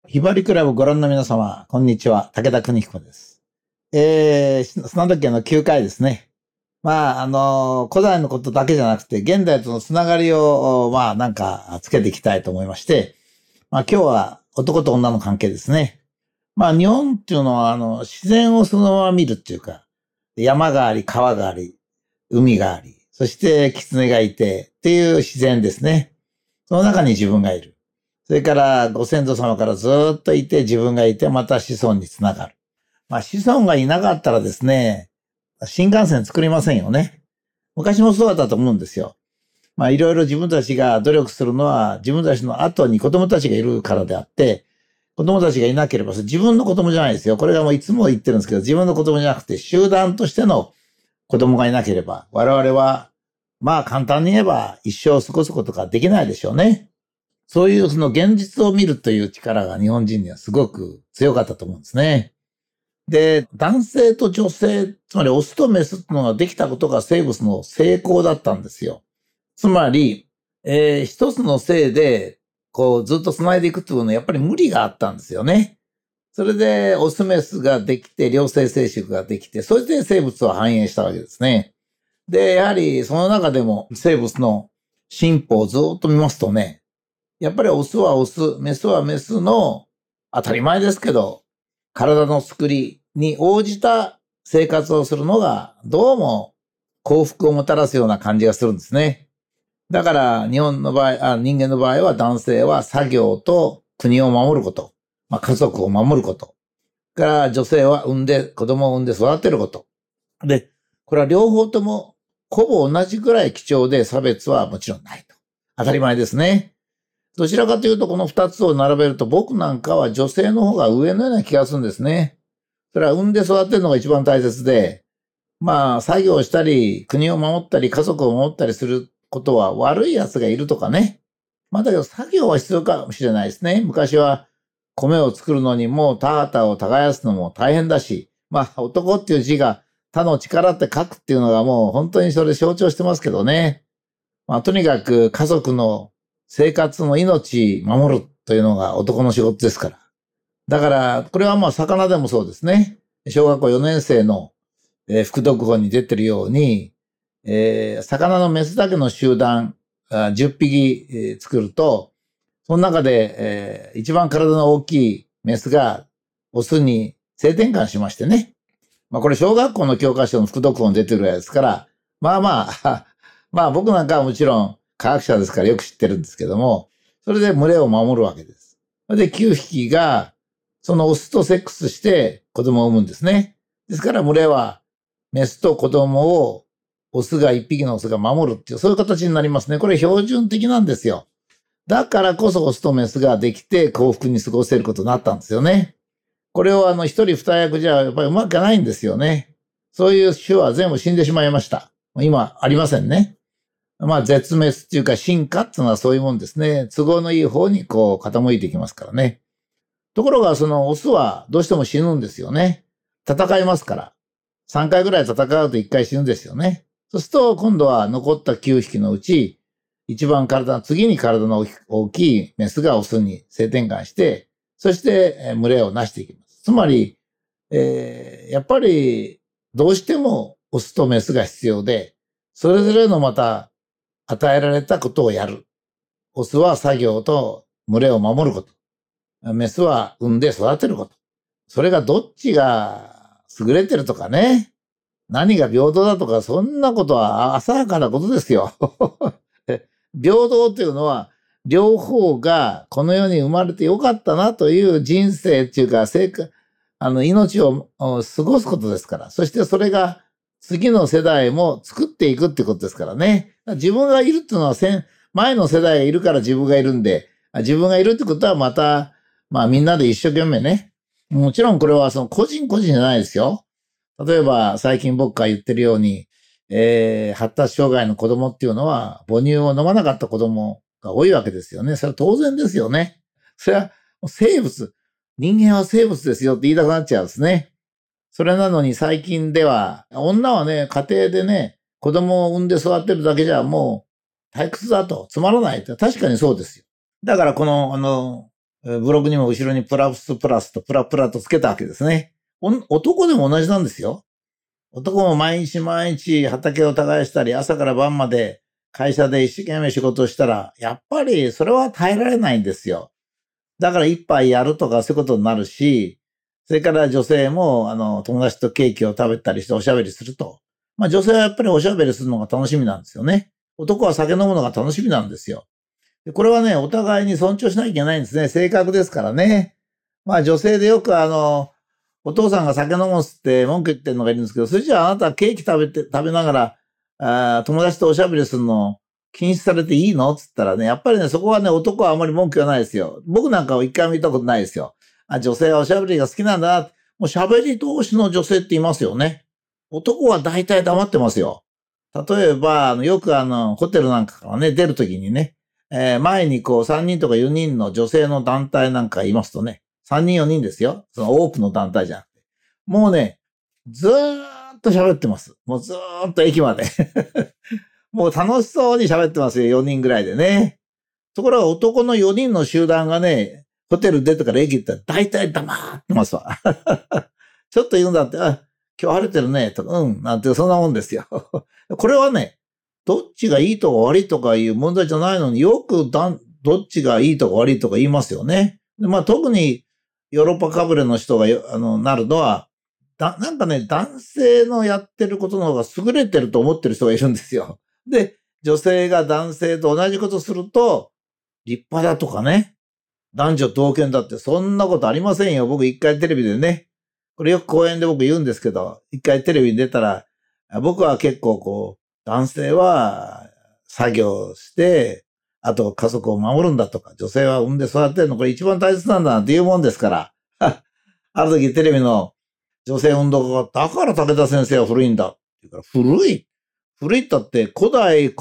ひばりクラブご覧の皆様、こんにちは。武田邦彦です。砂時計の9回ですね。古代のことだけじゃなくて、現代とのつながりを、つけていきたいと思いまして、今日は男と女の関係ですね。日本っていうのは、自然をそのまま見るっていうか、山があり、川があり、海があり、そして狐がいてっていう自然ですね。その中に自分がいる。それからご先祖様からずっといて自分がいてまた子孫につながる。子孫がいなかったらですね、新幹線作りませんよね。昔もそうだったと思うんですよ。いろいろ自分たちが努力するのは自分たちの後に子供たちがいるからであって、子供たちがいなければ自分の子供じゃないですよ。これがもういつも言ってるんですけど、自分の子供じゃなくて集団としての子供がいなければ、我々は簡単に言えば一生過ごすことができないでしょうね。そういうその現実を見るという力が日本人にはすごく強かったと思うんですね。で、男性と女性、つまりオスとメスっていうのができたことが生物の成功だったんですよ。つまり、一つの性でずっと繋いでいくというのはやっぱり無理があったんですよね。それでオスメスができて、両性生殖ができて、それで生物は繁栄したわけですね。で、やはりその中でも生物の進歩をずっと見ますとね、やっぱりオスはオス、メスはメスの当たり前ですけど、体の作りに応じた生活をするのがどうも幸福をもたらすような感じがするんですね。だから人間の場合は男性は作業と国を守ること、家族を守ること。から女性は子供を産んで育てること。で、これは両方ともほぼ同じぐらい貴重で差別はもちろんないと。当たり前ですね。どちらかというとこの二つを並べると僕なんかは女性の方が上のような気がするんですね。それは産んで育てるのが一番大切で、作業したり、国を守ったり、家族を守ったりすることは悪い奴がいるとかね。だけど作業は必要かもしれないですね。昔は米を作るのにも田畑を耕すのも大変だし、男っていう字が他の力って書くっていうのがもう本当にそれ象徴してますけどね。とにかく家族の生活の命守るというのが男の仕事ですから。だから、これは魚でもそうですね。小学校4年生の、副読本に出てるように、魚のメスだけの集団、10匹、作ると、その中で、一番体の大きいメスがオスに性転換しましてね。これ小学校の教科書の副読本に出てるぐらいですから、僕なんかはもちろん科学者ですからよく知ってるんですけども、それで群れを守るわけです。で、9匹が、そのオスとセックスして子供を産むんですね。ですから群れは、メスと子供を1匹のオスが守るっていう、そういう形になりますね。これ標準的なんですよ。だからこそオスとメスができて幸福に過ごせることになったんですよね。これを一人二役じゃやっぱりうまくないんですよね。そういう種は全部死んでしまいました。今ありませんね。絶滅っていうか進化っていうのはそういうもんですね。都合のいい方に傾いていきますからね。ところがそのオスはどうしても死ぬんですよね。戦いますから。3回ぐらい戦うと1回死ぬんですよね。そうすると今度は残った9匹のうち、次に体の大きいメスがオスに性転換して、そして群れを成していきます。つまり、やっぱりどうしてもオスとメスが必要で、それぞれのまた与えられたことをやる。オスは作業と群れを守ること。メスは産んで育てること。それがどっちが優れてるとかね。何が平等だとか、そんなことは浅はかなことですよ。平等というのは、両方がこの世に生まれてよかったなという人生っていうか、命を過ごすことですから。そしてそれが次の世代も作っていくってことですからね。自分がいるっていうのは前の世代がいるから自分がいるんで、自分がいるってことはまた、みんなで一生懸命ね。もちろんこれはその個人個人じゃないですよ。例えば最近僕が言ってるように、発達障害の子供っていうのは母乳を飲まなかった子供が多いわけですよね。それは当然ですよね。それは生物、人間は生物ですよって言いたくなっちゃうんですね。それなのに最近では、女はね、家庭でね、子供を産んで育てるだけじゃもう退屈だと、つまらないって確かにそうですよ。だからブログにも後ろにプラスプラスとプラプラとつけたわけですね。男でも同じなんですよ。男も毎日毎日畑を耕したり、朝から晩まで会社で一生懸命仕事をしたら、やっぱりそれは耐えられないんですよ。だから一杯やるとかそういうことになるし、それから女性も、友達とケーキを食べたりしておしゃべりすると。まあ女性はやっぱりおしゃべりするのが楽しみなんですよね。男は酒飲むのが楽しみなんですよ。でこれはね、お互いに尊重しなきゃいけないんですね。性格ですからね。まあ女性でよくお父さんが酒飲むっつって文句言ってるのがいるんですけど、それじゃああなたケーキ食べながら、友達とおしゃべりするの禁止されていいのっつったらね、やっぱりね、そこはね、男はあまり文句がないですよ。僕なんかは一回も見たことないですよ。女性はおしゃべりが好きなんだ。もう喋り同士の女性っていますよね。男は大体黙ってますよ。例えば、よくホテルなんかからね、出るときにね、前にこう3人とか4人の女性の団体なんかいますとね、3人4人ですよ。その多くの団体じゃなくて。もうね、ずーっと喋ってます。もうずーっと駅まで。もう楽しそうに喋ってますよ、4人ぐらいでね。ところが男の4人の集団がね、ホテル出てから駅行ったら大体黙ってますわ。ちょっと言うんだって、今日晴れてるね、とか、なんてそんなもんですよ。これはね、どっちがいいとか悪いとかいう問題じゃないのによくどっちがいいとか悪いとか言いますよね。でまあ特にヨーロッパかぶれの人がなるのは、なんかね、男性のやってることの方が優れてると思ってる人がいるんですよ。で、女性が男性と同じことすると、立派だとかね、男女同権だってそんなことありませんよ。僕一回テレビでね、これよく講演で僕言うんですけど、一回テレビに出たら、僕は結構こう、男性は作業して、あと家族を守るんだとか、女性は産んで育てるの、これ一番大切なんだなんていうもんですから、ある時テレビの女性運動家が、だから武田先生は古いんだって言うから、古いったって古代、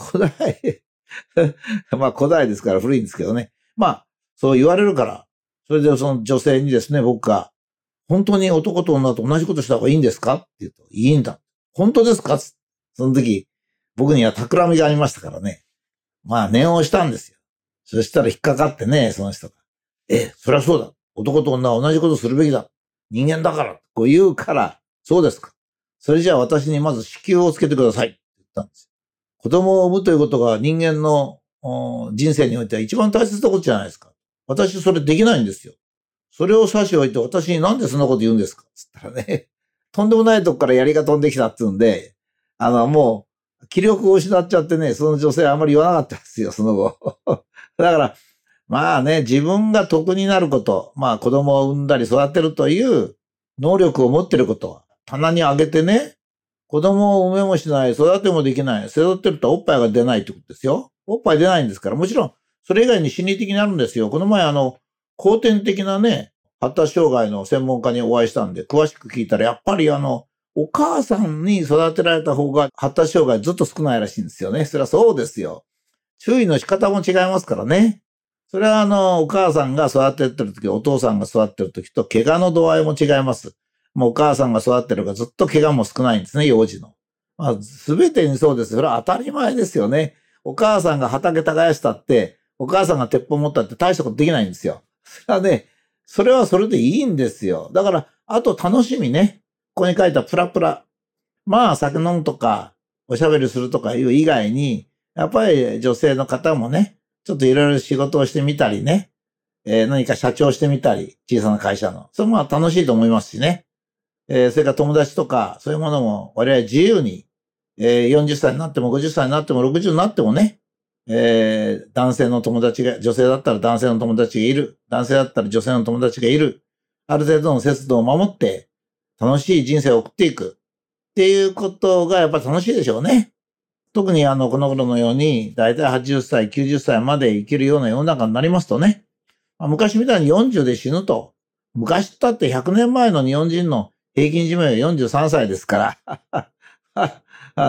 まあ古代ですから古いんですけどね。まあ、そう言われるから、それでその女性にですね、僕が、本当に男と女と同じことした方がいいんですかって言うと、いいんだ。本当ですかその時、僕には企みがありましたからね。まあ念をしたんですよ。そしたら引っかかってね、その人が。そりゃそうだ。男と女は同じことするべきだ。人間だから。こう言うから、そうですか。それじゃあ私にまず子宮をつけてください。って言ったんですよ。子供を産むということが人間の人生においては一番大切なことじゃないですか。私それできないんですよ。それを差し置いて私になんでそんなこと言うんですかつったらね、とんでもないとこから槍が飛んできたって言うんで、もう、気力を失っちゃってね、その女性はあんまり言わなかったですよ、その後。だから、まあね、自分が得になること、まあ子供を産んだり育てるという能力を持っていることは、棚に上げてね、子供を産めもしない、育てもできない、育てるとおっぱいが出ないってことですよ。おっぱい出ないんですから、もちろん、それ以外に心理的にあるんですよ。この前後天的なね、発達障害の専門家にお会いしたんで、詳しく聞いたら、やっぱりお母さんに育てられた方が発達障害ずっと少ないらしいんですよね。それはそうですよ。注意の仕方も違いますからね。それはお母さんが育ててるとき、お父さんが育ってるときと、怪我の度合いも違います。もうお母さんが育ってるからずっと怪我も少ないんですね、幼児の。まあ、すべてにそうです。それは当たり前ですよね。お母さんが畑耕したって、お母さんが鉄砲持ったって大したことできないんですよ。それはね、それはそれでいいんですよ。だから、あと楽しみね。ここに書いたプラプラ。まあ、酒飲むとか、おしゃべりするとかいう以外に、やっぱり女性の方もね、ちょっといろいろ仕事をしてみたりね、何か社長してみたり、小さな会社の。それも楽しいと思いますしね。それから友達とか、そういうものも我々自由に、40歳になっても50歳になっても60になってもね、男性の友達が、女性だったら男性の友達がいる。男性だったら女性の友達がいる。ある程度の節度を守って、楽しい人生を送っていく。っていうことがやっぱり楽しいでしょうね。特にこの頃のように、だいたい80歳、90歳まで生きるような世の中になりますとね、昔みたいに40で死ぬと、昔だって100年前の日本人の平均寿命は43歳ですから、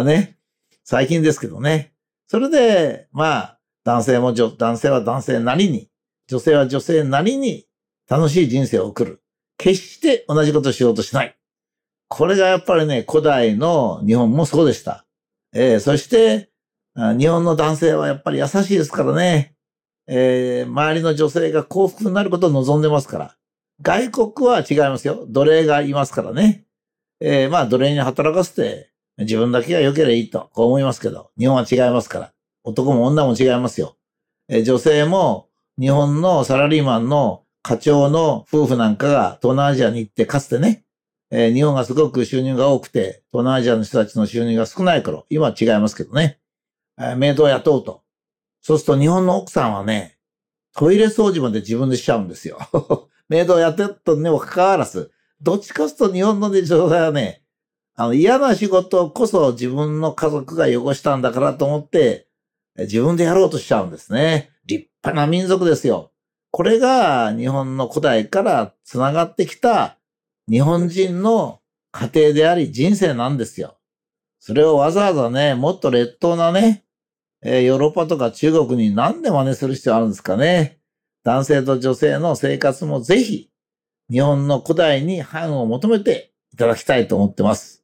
ね、最近ですけどね。それで、まあ、男性は男性なりに、女性は女性なりに楽しい人生を送る。決して同じことをしようとしない。これがやっぱりね、古代の日本もそうでした。そして、日本の男性はやっぱり優しいですからね。 周りの女性が幸福になることを望んでますから。外国は違いますよ。奴隷がいますからね。まあ奴隷に働かせて自分だけが良ければいいと、こう思いますけど、日本は違いますから。男も女も違いますよ。女性も日本のサラリーマンの課長の夫婦なんかが東南アジアに行ってかつてね、日本がすごく収入が多くて、東南アジアの人たちの収入が少ない頃、今は違いますけどね、メイドを雇うと。そうすると日本の奥さんはね、トイレ掃除まで自分でしちゃうんですよ。メイドを雇ったにもかかわらず、どっちかというと日本の女性はね、嫌な仕事こそ自分の家族が汚したんだからと思って、自分でやろうとしちゃうんですね。立派な民族ですよ。これが日本の古代から繋がってきた日本人の家庭であり人生なんですよ。それをわざわざね、もっと劣等なね、ヨーロッパとか中国になんで真似する必要あるんですかね。男性と女性の生活もぜひ日本の古代に範を求めていただきたいと思ってます。